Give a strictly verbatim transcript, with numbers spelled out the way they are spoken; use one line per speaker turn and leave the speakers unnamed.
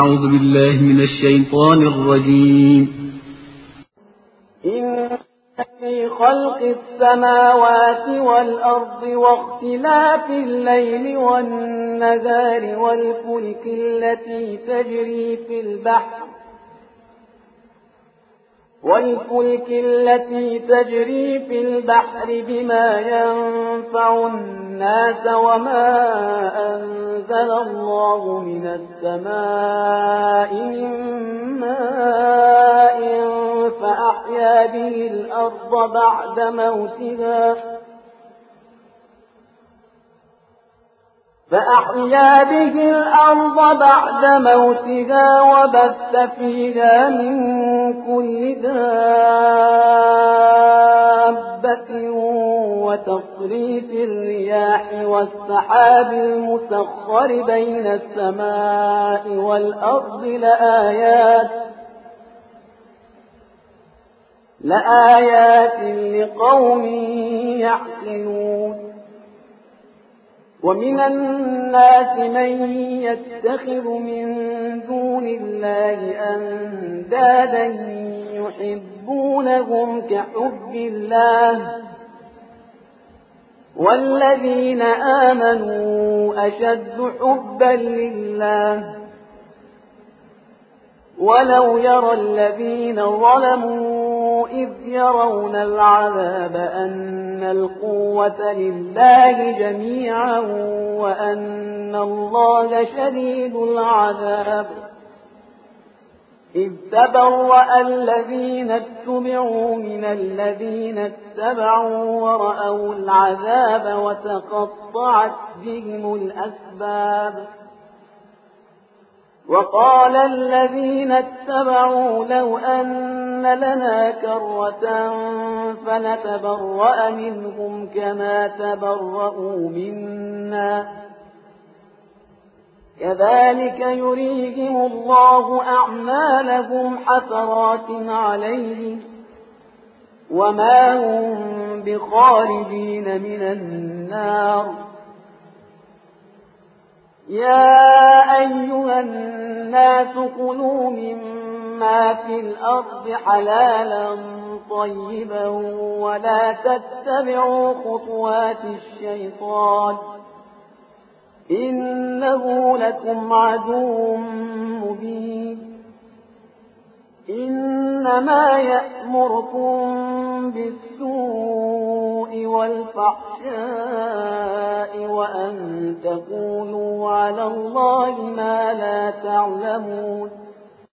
أعوذ بالله من الشيطان الرجيم.
إن في خلق السماوات والأرض واختلاف الليل والنهار والفلك التي تجري في البحر والفلك التي تجري في البحر بما ينفع الناس وما أنزل الله من السماء من ماء فأحيا به الأرض بعد موتها فأحيا به الأرض بعد موتها وبث فيها من كل دابة وتصريف الرياح والسحاب المسخر بين السماء والأرض لآيات لآيات لقوم يعقلون. ومن الناس من يتخذ من دون الله أندادا يحبونهم كحب الله والذين آمنوا أشد حبا لله ولو يرى الذين ظلموا إذ يرون العذاب أن القوة لله جميعا وأن الله شديد العذاب إذ تبرأ الذين اتبعوا من الذين اتبعوا ورأوا العذاب وتقطعت بهم الأسباب. وقال الذين اتبعوا لو أن لنا كرة فنتبرأ منهم كما تبرأوا منا كذلك يريهم الله أعمالهم حسرات عليهم وما هم بخارجين من النار. يا أيها الناس كلوا مما في الأرض حلالا طيبا ولا تتبعوا خطوات الشيطان إنه لكم عدو مبين. إنما يأمركم بالسوء والفحشاء وأن تقولوا على الله ما لا تعلمون.